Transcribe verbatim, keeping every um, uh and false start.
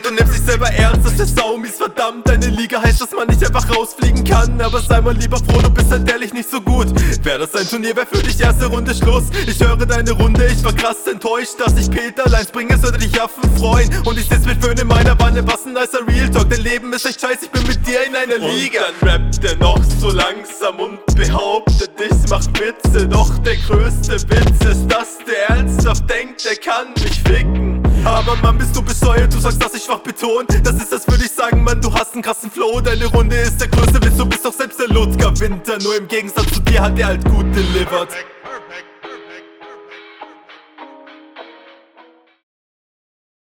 du nimmst dich selber ernst, das ist sau mies, verdammt. Deine Liga heißt, dass man nicht einfach rausfliegen kann. Aber sei mal lieber froh, du bist halt ehrlich nicht so gut. Wär das ein Turnier, wär für dich erste Runde Schluss. Ich höre deine Runde, ich war krass enttäuscht, dass ich Peter Lines bringe, sollte dich Affen freuen. Und ich sitz mit Föhn in meiner Wanne, was ein nicer Real Talk. Dein Leben ist echt scheiße, ich bin mit dir in einer Liga. Und dann rappt er noch so langsam und behauptet, ich mach Witze. Doch der größte Witz ist, dass der ernsthaft denkt, er kann mich ficken. Aber Mann, bist du bescheuert, du sagst, dass ich schwach betont. Das ist, als würde ich sagen, Mann, du hast einen krassen Flow. Deine Runde ist der größte Witz, du bist doch selbst der Ludger Winter. Nur im Gegensatz zu dir hat er halt gut delivered.